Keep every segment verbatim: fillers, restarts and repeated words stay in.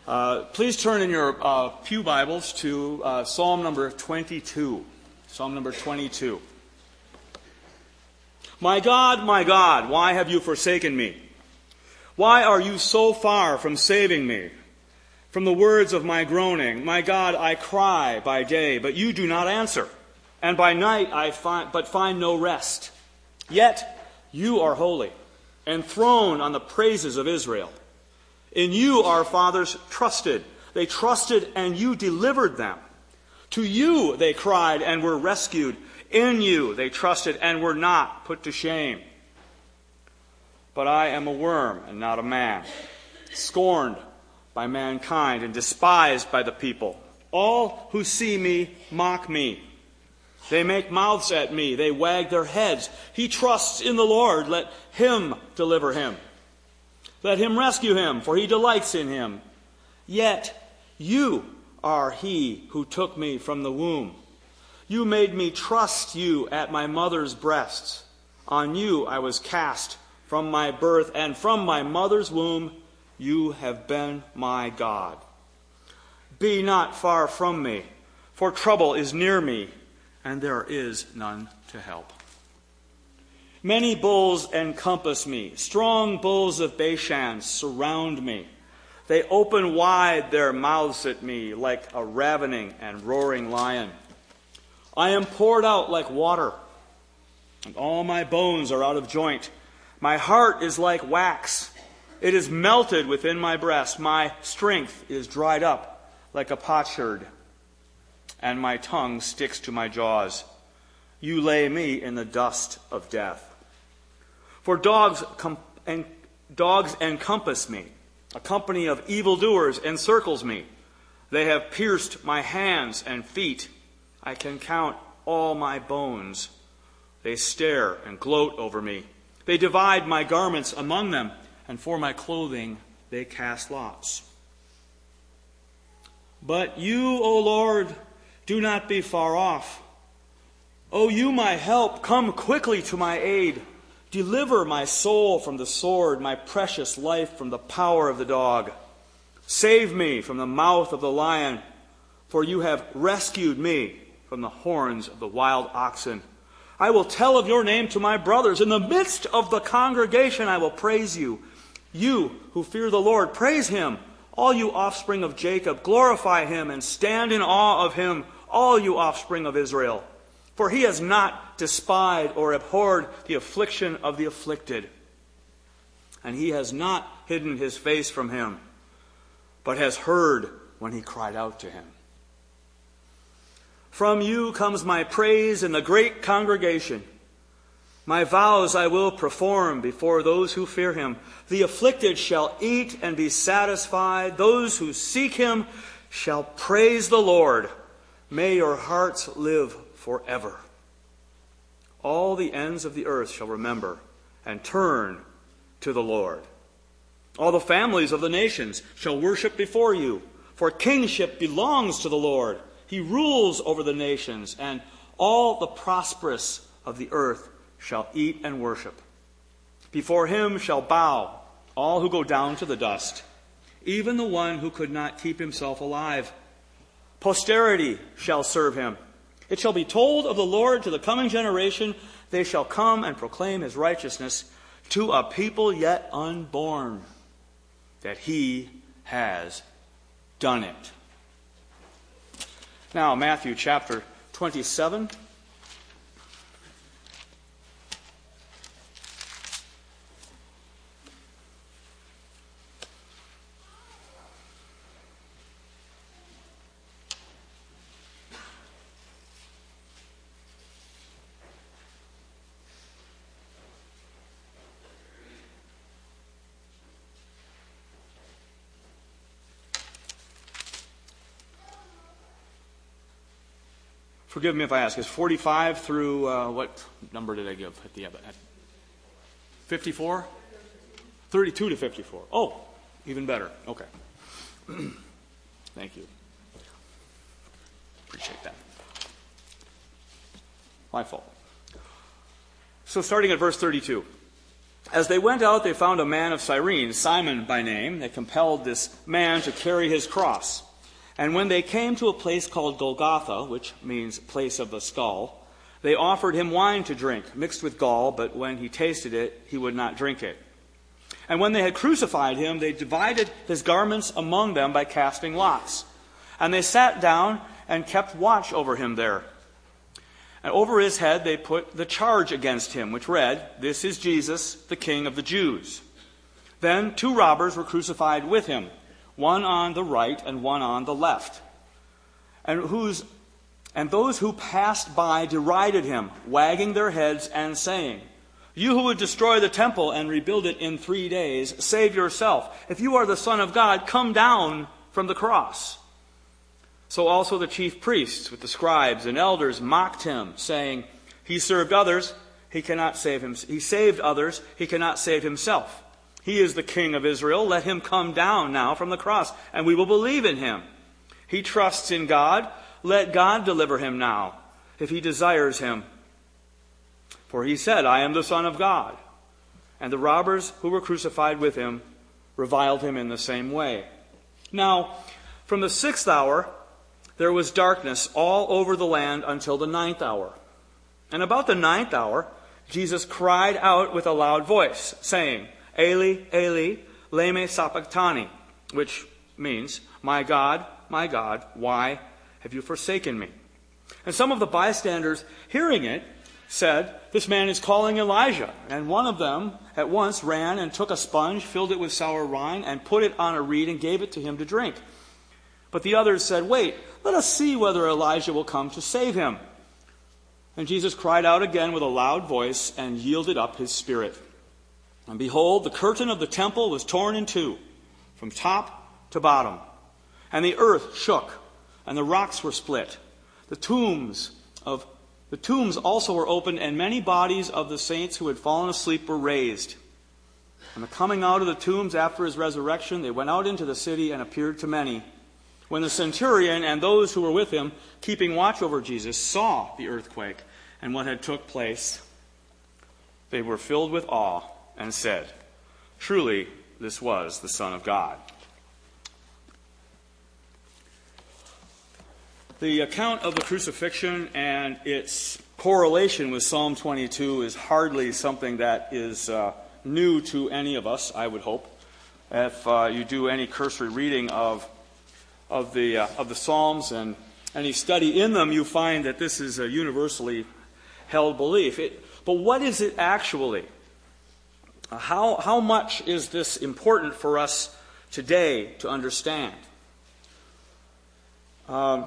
Uh, please turn in your uh, pew Bibles to uh, Psalm number twenty-two. Psalm number twenty-two. My God, my God, why have you forsaken me? Why are you so far from saving me? From the words of my groaning, my God, I cry by day, but you do not answer, and by night I find, but find no rest. Yet you are holy, enthroned on the praises of Israel. In you our fathers trusted. They trusted and you delivered them. To you they cried and were rescued. In you they trusted and were not put to shame. But I am a worm and not a man, scorned by mankind and despised by the people. All who see me mock me. They make mouths at me. They wag their heads. He trusts in the Lord. Let him deliver him. Let him rescue him, for he delights in him. Yet you are he who took me from the womb. You made me trust you at my mother's breasts. On you I was cast from my birth, and from my mother's womb you have been my God. Be not far from me, for trouble is near me, and there is none to help. Many bulls encompass me. Strong bulls of Bashan surround me. They open wide their mouths at me like a ravening and roaring lion. I am poured out like water, and all my bones are out of joint. My heart is like wax. It is melted within my breast. My strength is dried up like a potsherd, and my tongue sticks to my jaws. You lay me in the dust of death. For dogs, com- and dogs encompass me. A company of evildoers encircles me. They have pierced my hands and feet. I can count all my bones. They stare and gloat over me. They divide my garments among them, and for my clothing they cast lots. But you, O Lord, do not be far off. O you, my help, come quickly to my aid. Deliver my soul from the sword, my precious life from the power of the dog. Save me from the mouth of the lion, for you have rescued me from the horns of the wild oxen. I will tell of your name to my brothers. In the midst of the congregation I will praise you. You who fear the Lord, praise him. All you offspring of Jacob, glorify him and stand in awe of him, all you offspring of Israel. For he has not despised or abhorred the affliction of the afflicted. And he has not hidden his face from him, but has heard when he cried out to him. From you comes my praise in the great congregation. My vows I will perform before those who fear him. The afflicted shall eat and be satisfied. Those who seek him shall praise the Lord. May your hearts live forever. All the ends of the earth shall remember and turn to the Lord. All the families of the nations shall worship before you, for kingship belongs to the Lord. He rules over the nations, and all the prosperous of the earth shall eat and worship. Before him shall bow all who go down to the dust, even the one who could not keep himself alive. Posterity shall serve him. It shall be told of the Lord to the coming generation. They shall come and proclaim his righteousness to a people yet unborn, that he has done it. Now, Matthew chapter twenty-seven. Forgive me if I ask, is forty-five through, uh, what number did I give at the end? fifty-four? thirty-two to fifty-four. Oh, even better. Okay. Thank you. Appreciate that. My fault. So starting at verse thirty-two. As they went out, they found a man of Cyrene, Simon by name. They compelled this man to carry his cross. And when they came to a place called Golgotha, which means place of the skull, they offered him wine to drink, mixed with gall, but when he tasted it, he would not drink it. And when they had crucified him, they divided his garments among them by casting lots. And they sat down and kept watch over him there. And over his head they put the charge against him, which read, "This is Jesus, the King of the Jews." Then two robbers were crucified with him, one on the right and one on the left. And whose and those who passed by derided him, wagging their heads and saying, "You who would destroy the temple and rebuild it in three days, save yourself. If you are the Son of God, come down from the cross." So also the chief priests with the scribes and elders mocked him, saying, "He served others, he cannot save him. He saved others, he cannot save himself. He is the King of Israel. Let him come down now from the cross, and we will believe in him. He trusts in God. Let God deliver him now, if he desires him. For he said, 'I am the Son of God.'" And the robbers who were crucified with him reviled him in the same way. Now, from the sixth hour, there was darkness all over the land until the ninth hour. And about the ninth hour, Jesus cried out with a loud voice, saying, "Eli, Eli, lema sabachthani," which means, "My God, my God, why have you forsaken me?" And some of the bystanders, hearing it, said, "This man is calling Elijah." And one of them at once ran and took a sponge, filled it with sour wine, and put it on a reed and gave it to him to drink. But the others said, "Wait, let us see whether Elijah will come to save him." And Jesus cried out again with a loud voice and yielded up his spirit. And behold, the curtain of the temple was torn in two, from top to bottom. And the earth shook, and the rocks were split. The tombs of the tombs also were opened, and many bodies of the saints who had fallen asleep were raised. And the coming out of the tombs after his resurrection, they went out into the city and appeared to many. When the centurion and those who were with him, keeping watch over Jesus, saw the earthquake and what had took place, they were filled with awe and said, "Truly, this was the Son of God." The account of the crucifixion and its correlation with Psalm twenty-two is hardly something that is uh, new to any of us, I would hope. If uh, you do any cursory reading of of the uh, of the Psalms and any study in them, you find that this is a universally held belief. It, but what is it actually? Uh, how how much is this important for us today to understand? Um,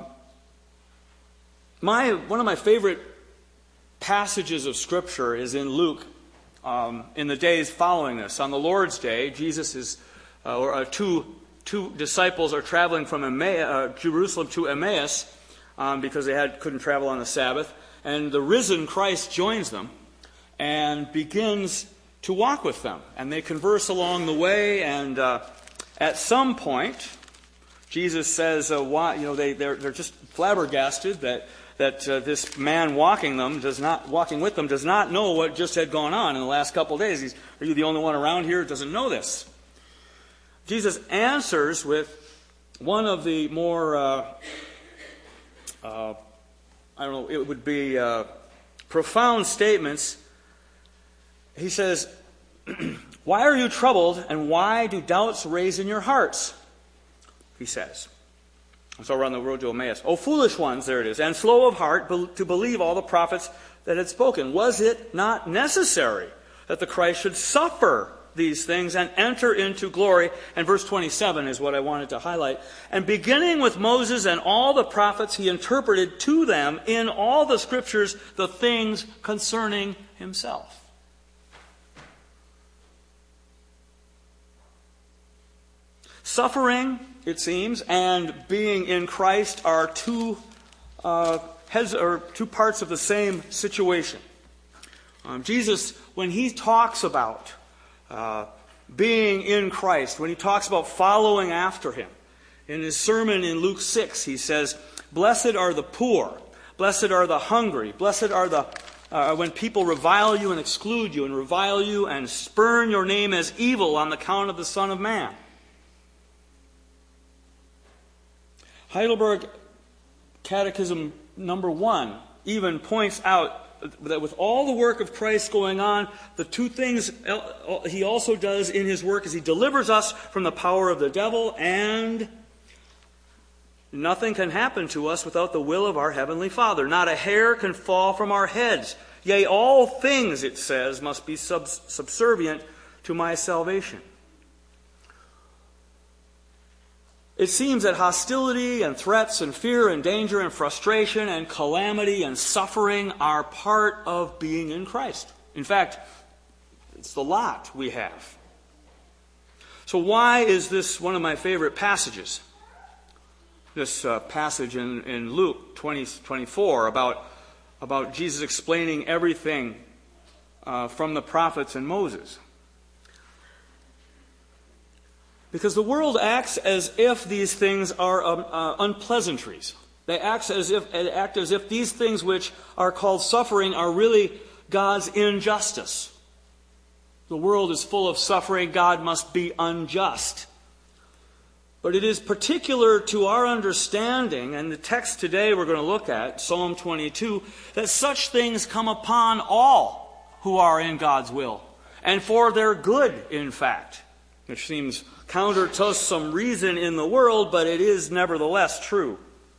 my one of my favorite passages of Scripture is in Luke. Um, in the days following this, on the Lord's Day, Jesus is uh, or uh, two. Two disciples are traveling from Emmaus, uh, Jerusalem to Emmaus um, because they had, couldn't travel on the Sabbath. And the risen Christ joins them and begins to walk with them. And they converse along the way. And uh, at some point, Jesus says, uh, why, you know, they, they're, they're just flabbergasted that, that uh, this man walking them does not, walking with them does not know what just had gone on in the last couple of days. He's, are you the only one around here who doesn't know this? Jesus answers with one of the more, uh, uh, I don't know, it would be uh, profound statements. He says, "Why are you troubled, and why do doubts raise in your hearts?" He says. So we're on the road to Emmaus. "O foolish ones," there it is, "and slow of heart to believe all the prophets that had spoken. Was it not necessary that the Christ should suffer these things and enter into glory?" And verse twenty-seven is what I wanted to highlight. "And beginning with Moses and all the prophets, he interpreted to them in all the Scriptures the things concerning himself." Suffering, it seems, and being in Christ are two uh, heads or two parts of the same situation. Um, Jesus, when he talks about Uh, being in Christ, when he talks about following after him, in his sermon in Luke six, he says, "Blessed are the poor, blessed are the hungry, blessed are the uh, when people revile you and exclude you and revile you and spurn your name as evil on the count of the Son of Man. Heidelberg Catechism number one even points out that with all the work of Christ going on, the two things he also does in his work is he delivers us from the power of the devil, and nothing can happen to us without the will of our Heavenly Father. Not a hair can fall from our heads. Yea, all things, it says, must be sub- subservient to my salvation. It seems that hostility and threats and fear and danger and frustration and calamity and suffering are part of being in Christ. In fact, it's the lot we have. So why is this one of my favorite passages? This uh, passage in, in Luke twenty, twenty-four about, about Jesus explaining everything uh, from the prophets and Moses. Because the world acts as if these things are um, uh, unpleasantries. They act as if they act as if these things which are called suffering are really God's injustice. The world is full of suffering. God must be unjust. But it is particular to our understanding, and the text today we're going to look at, Psalm twenty-two, that such things come upon all who are in God's will, and for their good, in fact, which seems counter to some reason in the world, but it is nevertheless true.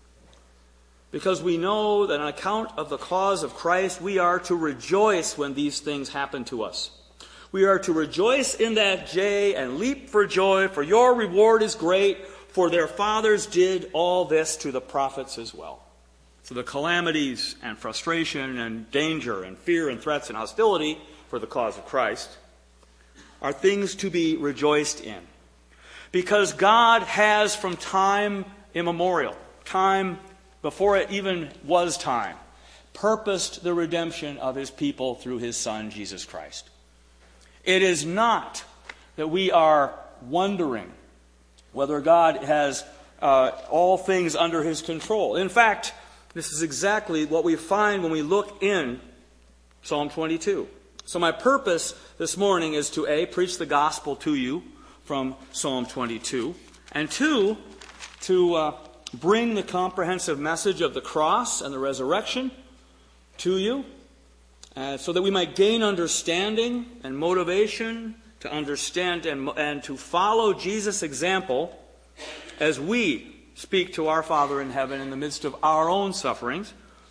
Because we know that on account of the cause of Christ, we are to rejoice when these things happen to us. We are to rejoice in that day and leap for joy, for your reward is great, for their fathers did all this to the prophets as well. So the calamities and frustration and danger and fear and threats and hostility for the cause of Christ are things to be rejoiced in. Because God has from time immemorial, time before it even was time, purposed the redemption of his people through his Son, Jesus Christ. It is not that we are wondering whether God has uh, all things under his control. In fact, this is exactly what we find when we look in Psalm twenty-two. So my purpose this morning is to A, preach the gospel to you from Psalm twenty-two, and two, to uh, bring the comprehensive message of the cross and the resurrection to you, uh, so that we might gain understanding and motivation to understand and, and to follow Jesus' example as we speak to our Father in heaven in the midst of our own sufferings,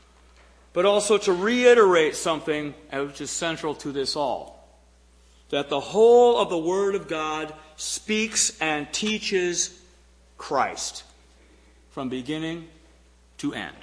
but also to reiterate something which is central to this all, that the whole of the Word of God speaks and teaches Christ from beginning to end.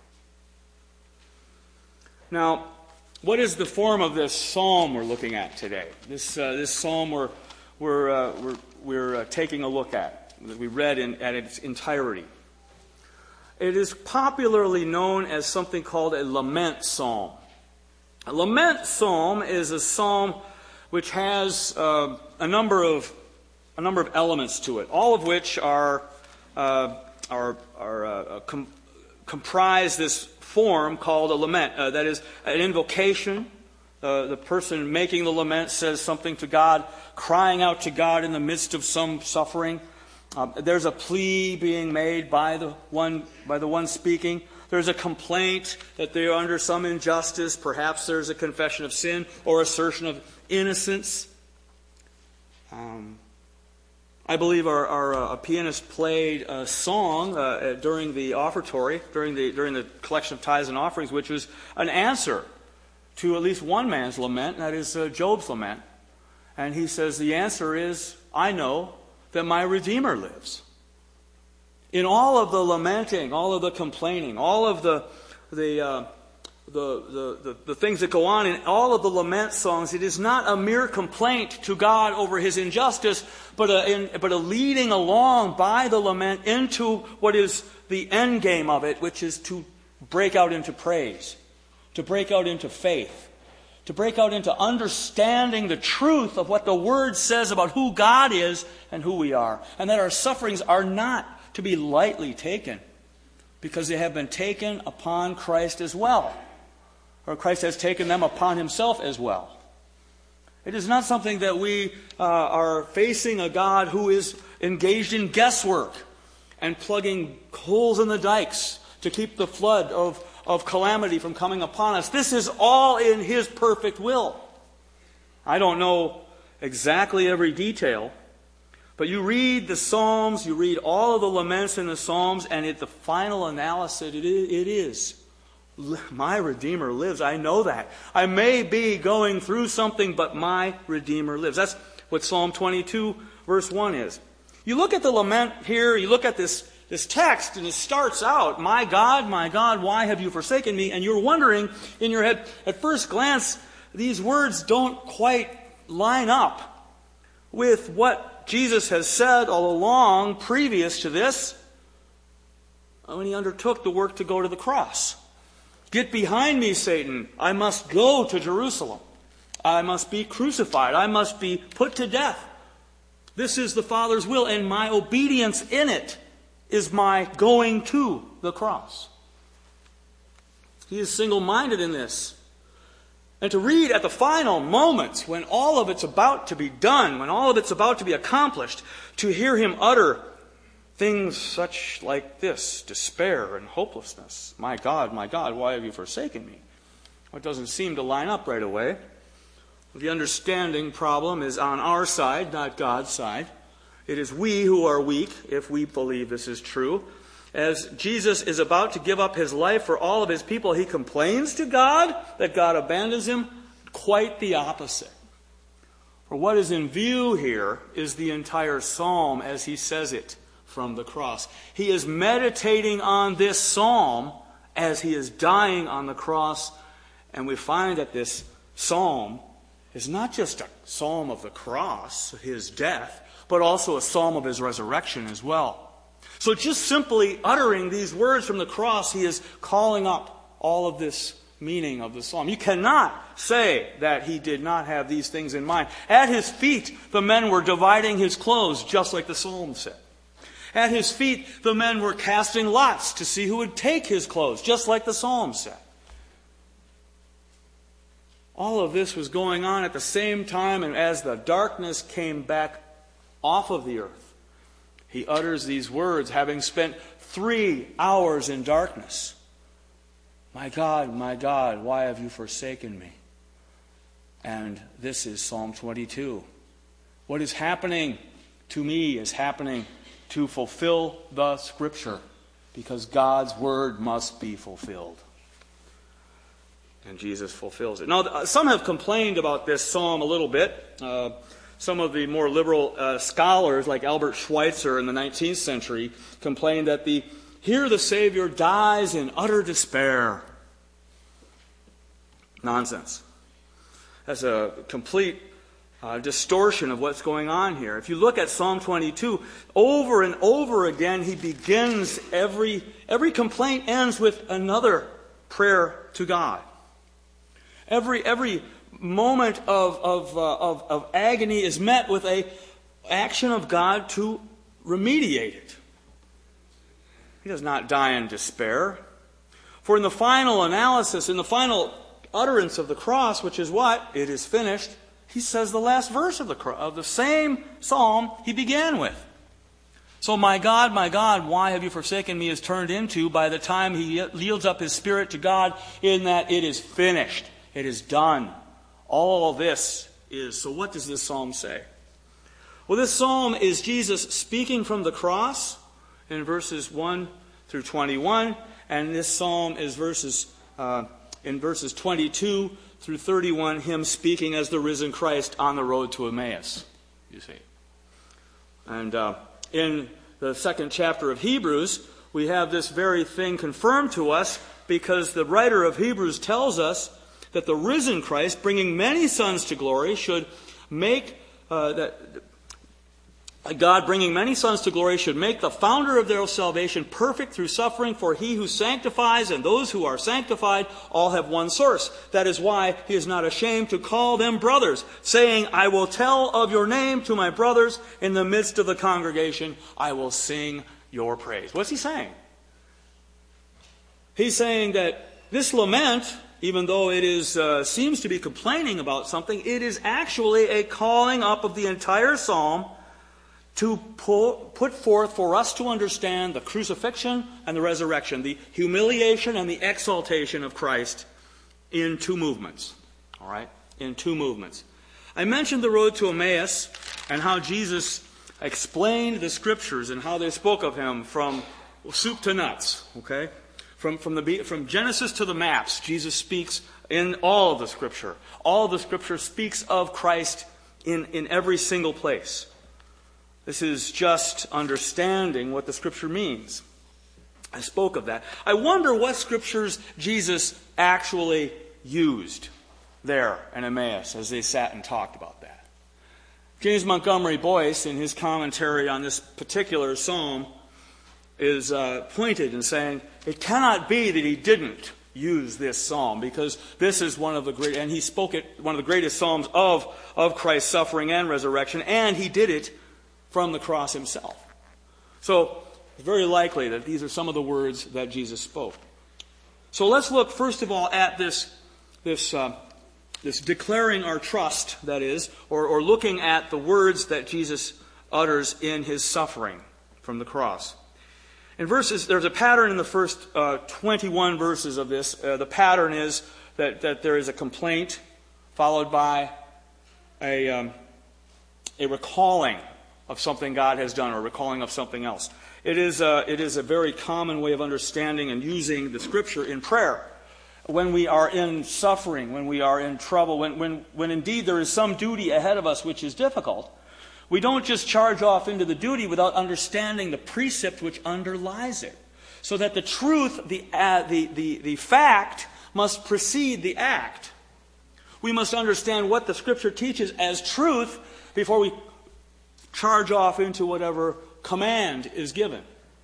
Now, what is the form of this psalm we're looking at today? This uh, this psalm we're we're uh, we're, we're uh, taking a look at, that we read in, at its entirety. It is popularly known as something called a lament psalm. A lament psalm is a psalm which has uh, a number of a number of elements to it, all of which are uh, are are uh, com- comprise this form called a lament. Uh, that is an invocation. Uh, the person making the lament says something to God, crying out to God in the midst of some suffering. Uh, there's a plea being made by the one by the one speaking. There's a complaint that they are under some injustice. Perhaps there's a confession of sin or assertion of innocence. Um, I believe our, our uh, a pianist played a song uh, during the offertory, during the during the collection of tithes and offerings, which was an answer to at least one man's lament, and that is uh, Job's lament. And he says, the answer is, I know that my Redeemer lives. In all of the lamenting, all of the complaining, all of the the, uh, the, the, the the things that go on in all of the lament songs, it is not a mere complaint to God over his injustice, but a, in, but a leading along by the lament into what is the end game of it, which is to break out into praise, to break out into faith, to break out into understanding the truth of what the Word says about who God is and who we are, and that our sufferings are not to be lightly taken, because they have been taken upon Christ as well. or Christ has taken them upon himself as well. It is not something that we uh, are facing a God who is engaged in guesswork and plugging holes in the dikes to keep the flood of, of calamity from coming upon us. This is all in his perfect will. I don't know exactly every detail, but you read the Psalms, you read all of the laments in the Psalms, and at the final analysis, it is, it is my Redeemer lives. I know that. I may be going through something, but my Redeemer lives. That's what Psalm twenty-two, verse one is. You look at the lament here, you look at this, this text, and it starts out, my God, my God, why have you forsaken me? And you're wondering in your head, at first glance, these words don't quite line up with what Jesus has said all along previous to this when he undertook the work to go to the cross. Get behind me, Satan. I must go to Jerusalem. I must be crucified. I must be put to death. This is the Father's will, and my obedience in it is my going to the cross. He is single-minded in this. And to read at the final moment, when all of it's about to be done, when all of it's about to be accomplished, to hear him utter things such like this, despair and hopelessness. My God, my God, why have you forsaken me? Well, it doesn't seem to line up right away. The understanding problem is on our side, not God's side. It is we who are weak, if we believe this is true. As Jesus is about to give up his life for all of his people, he complains to God that God abandons him. Quite the opposite. For what is in view here is the entire psalm as he says it from the cross. He is meditating on this psalm as he is dying on the cross, and we find that this psalm is not just a psalm of the cross, his death, but also a psalm of his resurrection as well. So just simply uttering these words from the cross, he is calling up all of this meaning of the psalm. You cannot say that he did not have these things in mind. At his feet, the men were dividing his clothes, just like the psalm said. At his feet, the men were casting lots to see who would take his clothes, just like the psalm said. All of this was going on at the same time, and as the darkness came back off of the earth, he utters these words, having spent three hours in darkness. My God, my God, why have you forsaken me? And this is Psalm twenty-two. What is happening to me is happening to fulfill the Scripture, because God's Word must be fulfilled. And Jesus fulfills it. Now, some have complained about this psalm a little bit. Uh, some of the more liberal uh, scholars, like Albert Schweitzer in the nineteenth century, complained that the here the Savior dies in utter despair. Nonsense. That's a complete Uh, distortion of what's going on here. If you look at Psalm twenty-two, over and over again, he begins every, every complaint ends with another prayer to God. Every, every moment of, of, uh, of, of agony is met with a action of God to remediate it. He does not die in despair. For in the final analysis, in the final utterance of the cross, which is what? It is finished. He says the last verse of the of the same psalm he began with. So, my God, my God, why have you forsaken me is turned into, by the time he yields up his spirit to God, in that it is finished. It is done. All this is. So what does this psalm say? Well, this psalm is Jesus speaking from the cross in verses one through twenty-one. And this psalm is verses uh, in verses twenty-two through thirty-one, him speaking as the risen Christ on the road to Emmaus, you see. And uh, in the second chapter of Hebrews, we have this very thing confirmed to us, because the writer of Hebrews tells us that the risen Christ, bringing many sons to glory, should make uh, that God, bringing many sons to glory, should make the founder of their salvation perfect through suffering. For he who sanctifies and those who are sanctified all have one source. That is why he is not ashamed to call them brothers, saying, I will tell of your name to my brothers. In the midst of the congregation, I will sing your praise. What's he saying? He's saying that this lament even though it is uh, seems to be complaining about something, it is actually a calling up of the entire psalm to pull, put forth for us to understand the crucifixion and the resurrection, the humiliation and the exaltation of Christ in two movements. All right? In two movements. I mentioned the road to Emmaus and how Jesus explained the Scriptures and how they spoke of him from soup to nuts. Okay? From, from, the, from Genesis to the maps, Jesus speaks in all of the Scripture. All of the Scripture speaks of Christ in, in every single place. This is just understanding what the Scripture means. I spoke of that. I wonder what Scriptures Jesus actually used there in Emmaus as they sat and talked about that. James Montgomery Boyce, in his commentary on this particular psalm, is uh, pointed in saying, it cannot be that he didn't use this psalm, because this is one of the great, and he spoke it, one of the greatest psalms of, of Christ's suffering and resurrection, and he did it from the cross himself. So, it's very likely that these are some of the words that Jesus spoke. So let's look first of all at this, this, uh, this declaring our trust, that is, or, or looking at the words that Jesus utters in his suffering from the cross. In verses, there's a pattern in the first uh, twenty-one verses of this. Uh, the pattern is that, that there is a complaint followed by a, um, a recalling of something God has done, or recalling of something else. It is, a, it is a very common way of understanding and using the Scripture in prayer. When we are in suffering, when we are in trouble, when, when, when indeed there is some duty ahead of us which is difficult, we don't just charge off into the duty without understanding the precept which underlies it. So that the truth, the, uh, the, the, the fact, must precede the act. We must understand what the Scripture teaches as truth before we charge off into whatever command is given.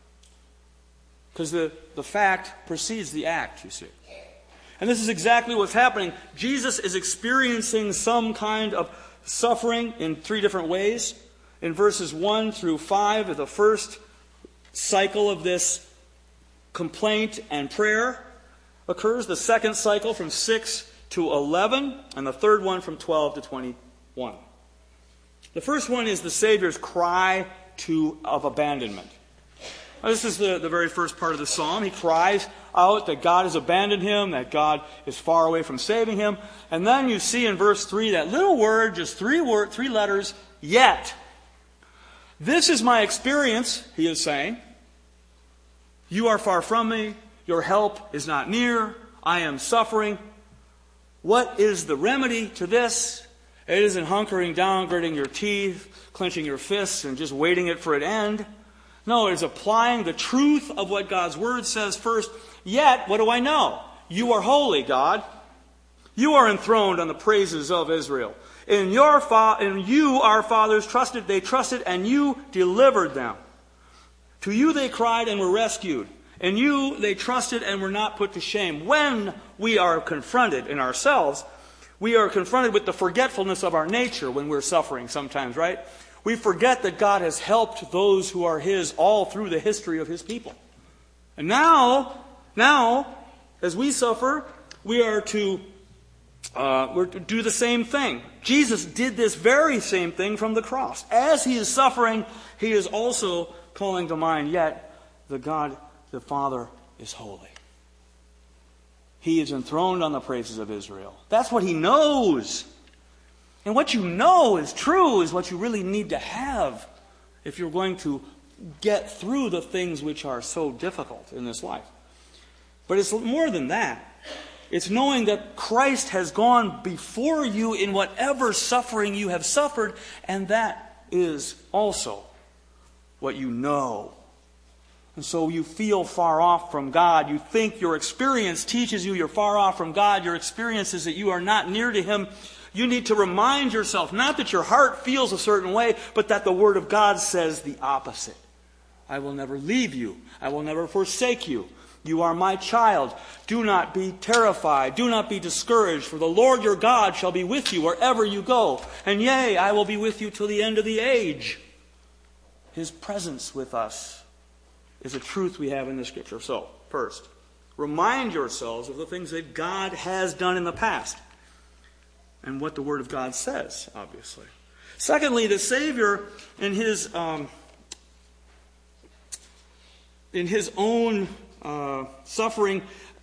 Because the, the fact precedes the act, you see. And this is exactly what's happening. Jesus is experiencing some kind of suffering in three different ways. In verses one through five, the first cycle of this complaint and prayer occurs. The second cycle from six to eleven, and the third one from twelve to twenty-one. The first one is the Savior's cry to, of abandonment. Now, this is the, the very first part of the psalm. He cries out that God has abandoned him, that God is far away from saving him. And then you see in verse three that little word, just three word, three letters, yet. This is my experience, he is saying. You are far from me. Your help is not near. I am suffering. What is the remedy to this? It isn't hunkering down, gritting your teeth, clenching your fists, and just waiting it for it to end. No, it is applying the truth of what God's Word says first. Yet, what do I know? You are holy, God. You are enthroned on the praises of Israel. In your fa- in you our fathers trusted, they trusted, and you delivered them. To you they cried and were rescued. In you they trusted and were not put to shame. When we are confronted in ourselves, we are confronted with the forgetfulness of our nature when we're suffering sometimes, right? We forget that God has helped those who are His all through the history of His people. And now, now, as we suffer, we are to, uh, we're to do the same thing. Jesus did this very same thing from the cross. As He is suffering, He is also calling to mind, yet the God, the Father, is holy. He is enthroned on the praises of Israel. That's what He knows. And what you know is true is what you really need to have if you're going to get through the things which are so difficult in this life. But it's more than that. It's knowing that Christ has gone before you in whatever suffering you have suffered, and that is also what you know. And so you feel far off from God. You think your experience teaches you you're far off from God. Your experience is that you are not near to Him. You need to remind yourself, not that your heart feels a certain way, but that the Word of God says the opposite. I will never leave you. I will never forsake you. You are my child. Do not be terrified. Do not be discouraged, for the Lord your God shall be with you wherever you go. And yea, I will be with you till the end of the age. His presence with us is a truth we have in the Scripture. So, first, Remind yourselves of the things that God has done in the past and what the Word of God says, obviously. Secondly, the Savior in his um, in his own uh, suffering,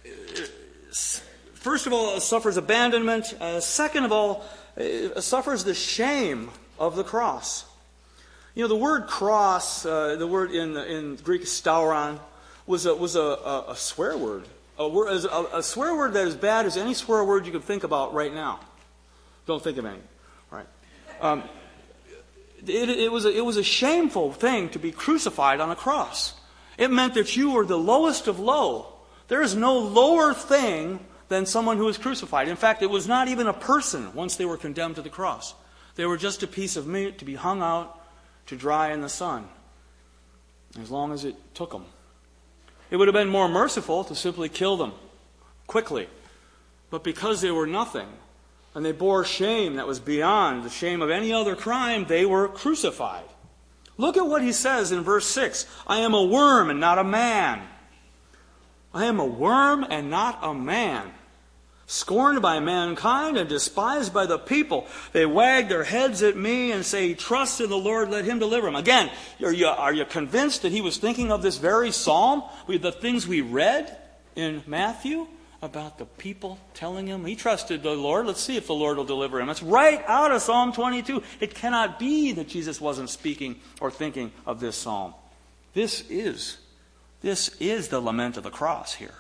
first of all, suffers abandonment. Uh, second of all, uh, suffers the shame of the cross. You know, the word cross, uh, the word in in Greek stauron, was a was a, a, a swear word, a, word, a, a swear word that is bad as any swear word you could think about right now. Don't think of any. All right. Um, it, it was a, it was a shameful thing to be crucified on a cross. It meant that you were the lowest of low. There is no lower thing than someone who is crucified. In fact, it was not even a person once they were condemned to the cross. They were just a piece of meat to be hung out to dry in the sun, as long as it took them. It would have been more merciful to simply kill them quickly. But because they were nothing, and they bore shame that was beyond the shame of any other crime, they were crucified. Look at what he says in verse six. I am a worm and not a man. I am a worm and not a man. Scorned by mankind and despised by the people. They wag their heads at me and say, trust in the Lord, let him deliver him. Again, are you, are you convinced that he was thinking of this very psalm? With the things we read in Matthew about the people telling him he trusted the Lord. Let's see if the Lord will deliver him. It's right out of Psalm twenty-two. It cannot be that Jesus wasn't speaking or thinking of this psalm. This is, this is the lament of the cross here.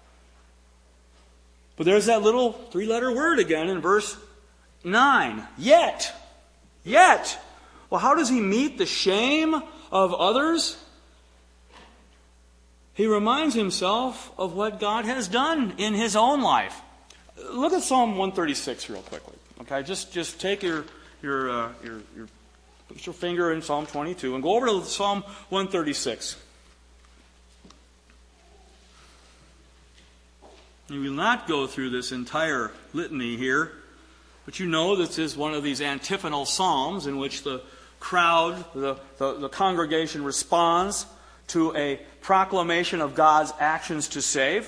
But there's that little three-letter word again in verse nine. Yet. Yet. Well, how does he meet the shame of others? He reminds himself of what God has done in his own life. Look at Psalm one thirty-six real quickly. Okay, just just take your your uh, your, your put your finger in Psalm twenty-two and go over to Psalm one thirty-six. We will not go through this entire litany here, but you know this is one of these antiphonal psalms in which the crowd, the, the, the congregation responds to a proclamation of God's actions to save.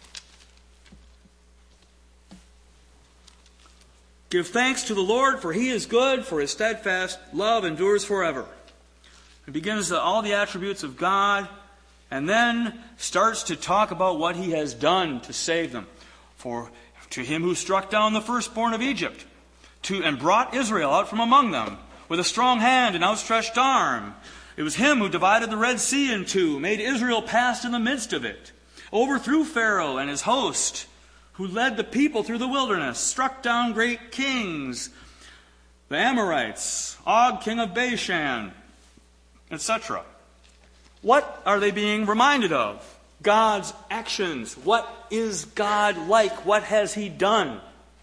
Give thanks to the Lord, for he is good, for his steadfast love endures forever. It begins the, all the attributes of God, and then starts to talk about what he has done to save them. For to him who struck down the firstborn of Egypt, to and brought Israel out from among them, with a strong hand and outstretched arm. It was him who divided the Red Sea in two, made Israel pass in the midst of it, overthrew Pharaoh and his host, who led the people through the wilderness, struck down great kings, the Amorites, Og, king of Bashan, et cetera. What are they being reminded of? God's actions. What is God like? What has he done?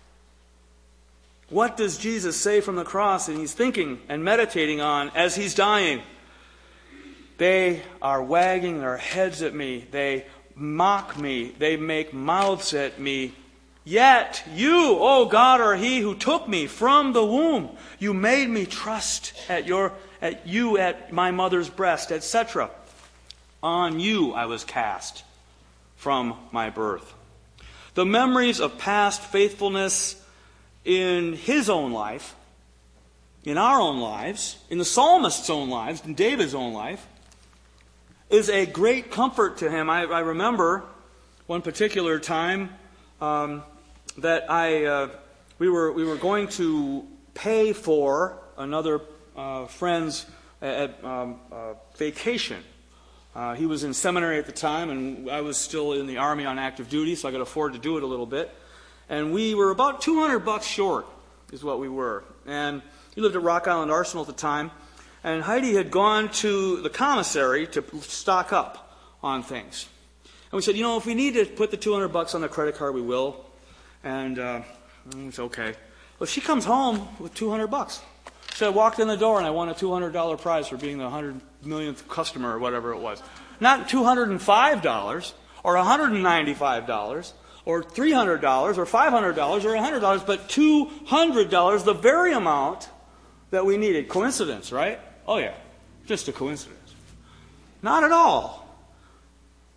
What does Jesus say from the cross and he's thinking and meditating on as he's dying? They are wagging their heads at me. They mock me. They make mouths at me. Yet you, O God, are he who took me from the womb. You made me trust at your at you at my mother's breast, et cetera. On you I was cast from my birth. The memories of past faithfulness in his own life, in our own lives, in the psalmist's own lives, in David's own life, is a great comfort to him. I, I remember one particular time um, that I uh, we were we were going to pay for another uh, friend's uh, um, uh, vacation. Uh, he was in seminary at the time, and I was still in the Army on active duty, so I could afford to do it a little bit. And we were about two hundred bucks short, is what we were. And he lived at Rock Island Arsenal at the time. And Heidi had gone to the commissary to stock up on things. And we said, you know, if we need to put the two hundred bucks on the credit card, we will. And uh, it's okay. Well, she comes home with two hundred bucks. So I walked in the door and I won a two hundred dollars prize for being the one hundred millionth customer or whatever it was. Not two hundred five dollars or one hundred ninety-five dollars or three hundred dollars or five hundred dollars or one hundred dollars, but two hundred dollars, the very amount that we needed. Coincidence, right? Oh yeah, just a coincidence. Not at all.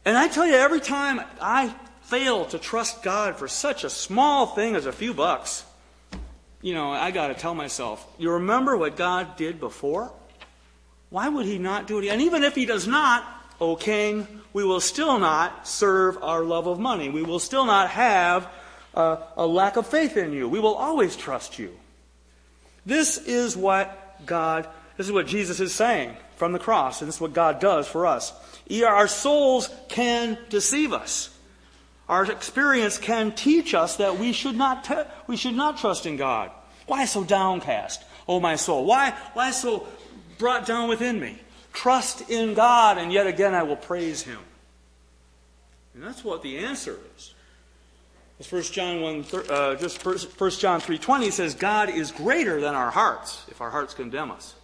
And I tell you, every time I fail to trust God for such a small thing as a few bucks, you know, I got to tell myself, you remember what God did before? Why would he not do it? And even if he does not, O king, we will still not serve our love of money. We will still not have uh, a lack of faith in you. We will always trust you. This is what God, this is what Jesus is saying from the cross, and this is what God does for us. Our souls can deceive us. Our experience can teach us that we should not te- we should not trust in God. Why so downcast, O my soul? Why, why so brought down within me? Trust in God, and yet again I will praise him. And that's what the answer is. As First John one, uh, just First John three twenty says, God is greater than our hearts, if our hearts condemn us.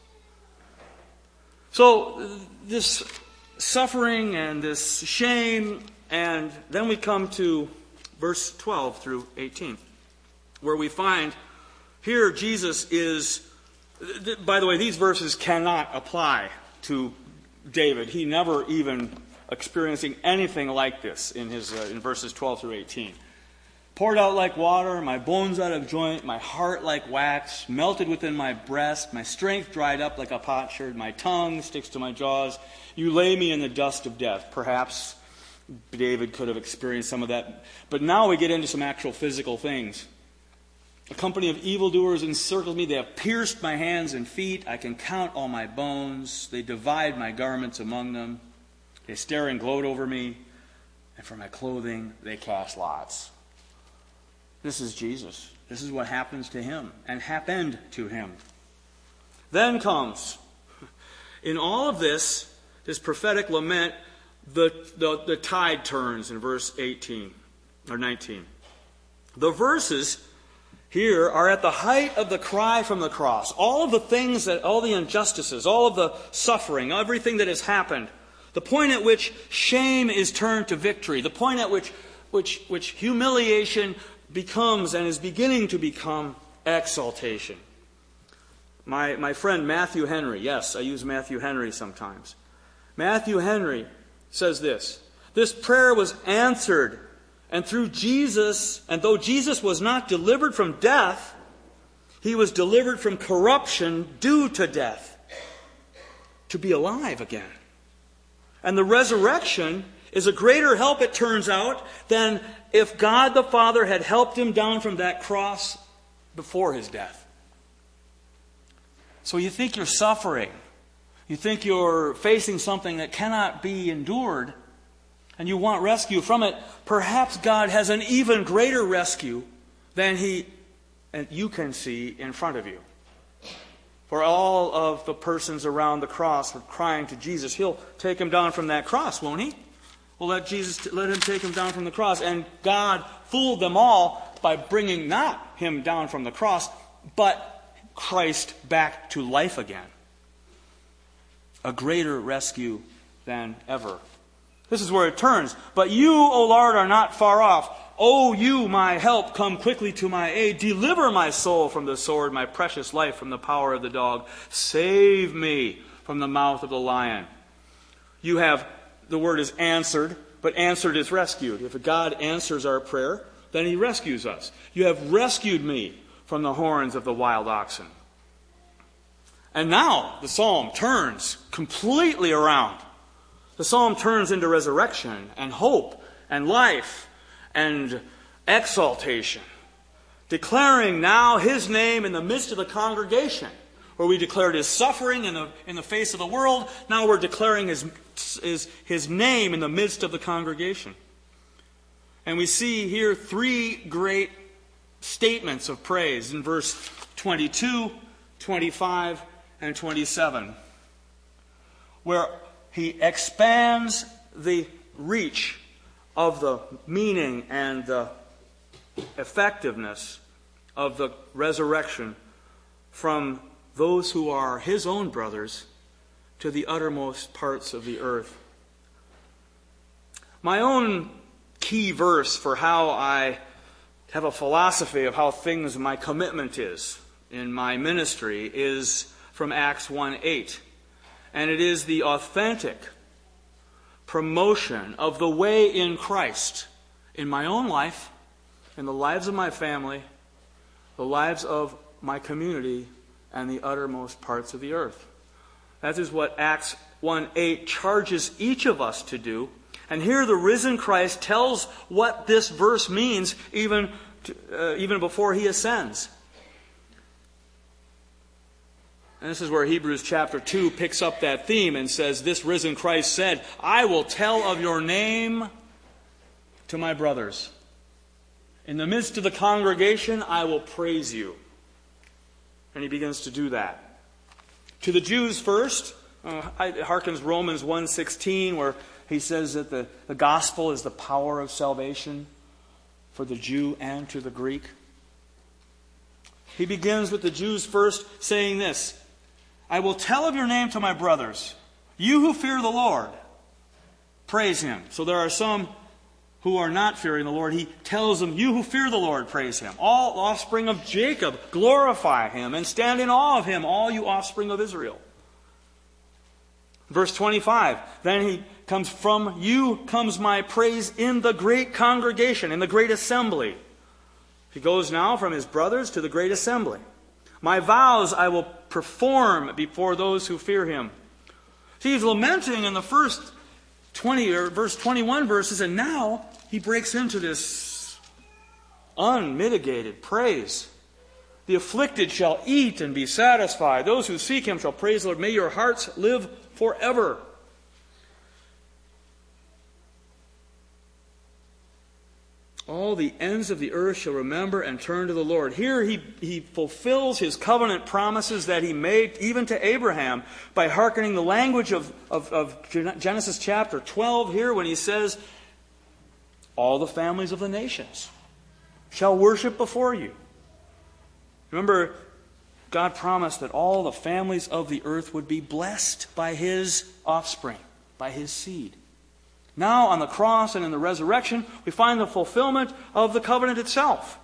So this suffering and this shame, and then we come to verse twelve through eighteen, where we find here Jesus is, by the way, these verses cannot apply to David. He never even experiencing anything like this in his uh, in verses twelve through eighteen. Poured out like water, my bones out of joint, my heart like wax, melted within my breast, my strength dried up like a potsherd, my tongue sticks to my jaws. You lay me in the dust of death. Perhaps David could have experienced some of that. But now we get into some actual physical things. A company of evildoers encircles me. They have pierced my hands and feet. I can count all my bones. They divide my garments among them. They stare and gloat over me. And for my clothing, they cast lots. This is Jesus. This is what happens to him and happened to him. Then comes, in all of this, this prophetic lament, the, the, the tide turns in verse eighteen or nineteen. The verses here are at the height of the cry from the cross. All of the things, that, all the injustices, all of the suffering, everything that has happened. The point at which shame is turned to victory. The point at which, which, which humiliation becomes and is beginning to become exaltation. My, my friend Matthew Henry, yes, I use Matthew Henry sometimes. Matthew Henry says this, this prayer was answered, and through Jesus, and though Jesus was not delivered from death, he was delivered from corruption due to death, to be alive again. And the resurrection is a greater help, it turns out, than if God the Father had helped him down from that cross before his death. So you think you're suffering. You think you're facing something that cannot be endured, and you want rescue from it. Perhaps God has an even greater rescue than he and you can see in front of you. For all of the persons around the cross were crying to Jesus, he'll take him down from that cross, won't he? Well, let Jesus, let him take him down from the cross. And God fooled them all by bringing not him down from the cross, but Christ back to life again. A greater rescue than ever. This is where it turns. But you, O Lord, are not far off. O you, my help, come quickly to my aid. Deliver my soul from the sword, my precious life from the power of the dog. Save me from the mouth of the lion. You have, the word is answered, but answered is rescued. If God answers our prayer, then he rescues us. You have rescued me from the horns of the wild oxen. And now the psalm turns completely around. The psalm turns into resurrection and hope and life and exaltation, declaring now his name in the midst of the congregation. Where we declared his suffering in the, in the face of the world, now we're declaring his, his, his name in the midst of the congregation. And we see here three great statements of praise in verse twenty-two, twenty-five, and twenty-seven, where he expands the reach of the meaning and the effectiveness of the resurrection from those who are his own brothers to the uttermost parts of the earth. My own key verse for how I have a philosophy of how things, my commitment is in my ministry is from Acts one eight. And it is the authentic, promotion of the way in Christ in my own life, in the lives of my family, the lives of my community, and the uttermost parts of the earth. That is what Acts one eight charges each of us to do. And here the risen Christ tells what this verse means even, to, uh, even before he ascends. And this is where Hebrews chapter two picks up that theme and says, this risen Christ said, I will tell of your name to my brothers. In the midst of the congregation, I will praise you. And he begins to do that. To the Jews first, uh, it harkens Romans one sixteen, where he says that the, the gospel is the power of salvation for the Jew and to the Greek. He begins with the Jews first, saying this, I will tell of your name to my brothers. You who fear the Lord, praise him. So there are some who are not fearing the Lord. He tells them, you who fear the Lord, praise him. All offspring of Jacob, glorify him and stand in awe of him, all you offspring of Israel. Verse twenty-five, then he comes, from you comes my praise in the great congregation, in the great assembly. He goes now from his brothers to the great assembly. My vows I will perform before those who fear him. See, he's lamenting in the first twenty or verse twenty-one verses, and now he breaks into this unmitigated praise. The afflicted shall eat and be satisfied. Those who seek him shall praise the Lord. May your hearts live forever. All the ends of the earth shall remember and turn to the Lord. Here he, he fulfills his covenant promises that he made even to Abraham by hearkening the language of, of, of Genesis chapter twelve here when he says, all the families of the nations shall worship before you. Remember, God promised that all the families of the earth would be blessed by his offspring, by his seed. Now, on the cross and in the resurrection, we find the fulfillment of the covenant itself.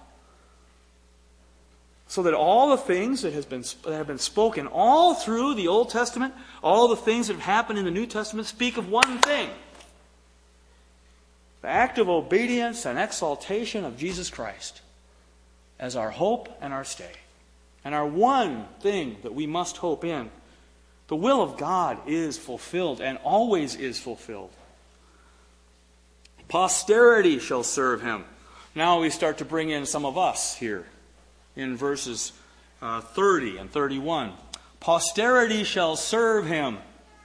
So that all the things that, has been, that have been spoken all through the Old Testament, all the things that have happened in the New Testament speak of one thing. The act of obedience and exaltation of Jesus Christ as our hope and our stay. And our one thing that we must hope in. The will of God is fulfilled and always is fulfilled. Posterity shall serve him. Now we start to bring in some of us here in verses uh, thirty and thirty-one. Posterity shall serve him.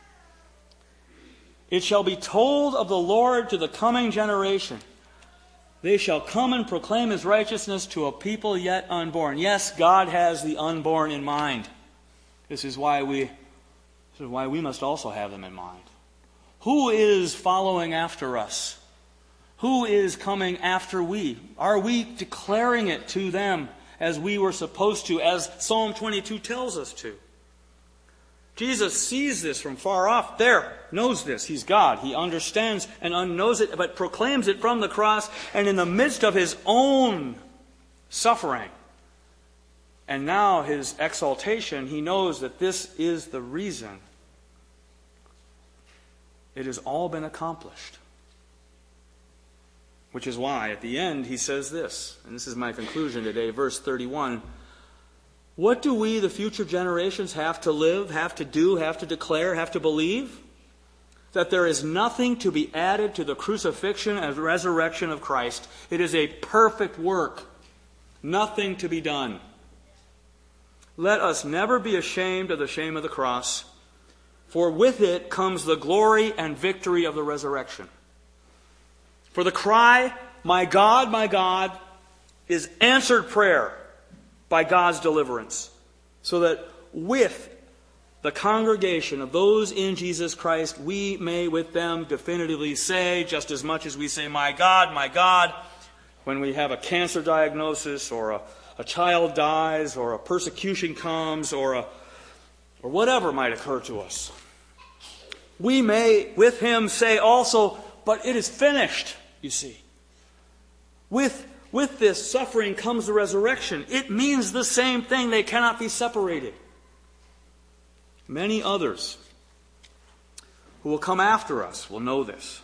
It shall be told of the Lord to the coming generation. They shall come and proclaim his righteousness to a people yet unborn. Yes, God has the unborn in mind. This is why we, this is why we must also have them in mind. Who is following after us? Who is coming after we? Are we declaring it to them as we were supposed to, as Psalm twenty-two tells us to? Jesus sees this from far off. There, knows this. He's God. He understands and unknows it, but proclaims it from the cross and in the midst of his own suffering. And now his exaltation, he knows that this is the reason. It has all been accomplished. Which is why, at the end, he says this, and this is my conclusion today, verse thirty-one. What do we, the future generations, have to live, have to do, have to declare, have to believe? That there is nothing to be added to the crucifixion and resurrection of Christ. It is a perfect work. Nothing to be done. Let us never be ashamed of the shame of the cross, for with it comes the glory and victory of the resurrection. For the cry, my God, my God, is answered prayer by God's deliverance. So that with the congregation of those in Jesus Christ, we may with them definitively say, just as much as we say, my God, my God, when we have a cancer diagnosis or a, a child dies or a persecution comes or, a, or whatever might occur to us. We may with him say also, but it is finished. You see, with, with this suffering comes the resurrection. It means the same thing. They cannot be separated. Many others who will come after us will know this.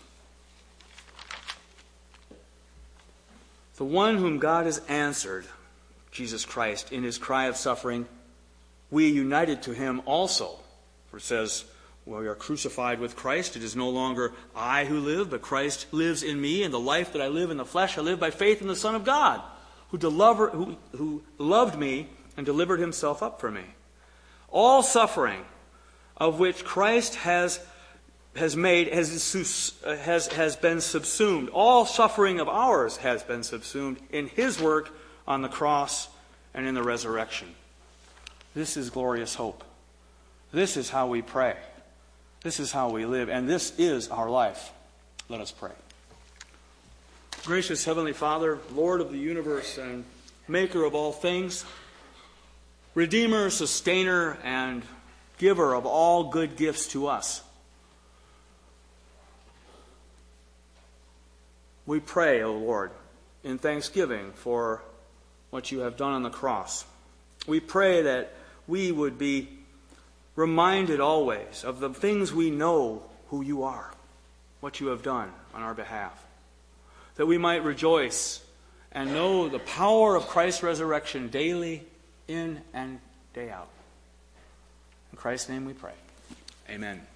The one whom God has answered, Jesus Christ, in his cry of suffering, we united to him also. For it says, well, we are crucified with Christ. It is no longer I who live, but Christ lives in me, and the life that I live in the flesh I live by faith in the Son of God, who, deliver, who, who loved me and delivered himself up for me. All suffering of which Christ has has made has, has, has been subsumed. All suffering of ours has been subsumed in his work on the cross and in the resurrection. This is glorious hope. This is how we pray. This is how we live, and this is our life. Let us pray. Gracious Heavenly Father, Lord of the universe and maker of all things, Redeemer, Sustainer, and Giver of all good gifts to us, we pray, O Lord, in thanksgiving for what you have done on the cross. We pray that we would be reminded always of the things we know who you are, what you have done on our behalf, that we might rejoice and know the power of Christ's resurrection daily, in and day out. In Christ's name we pray. Amen.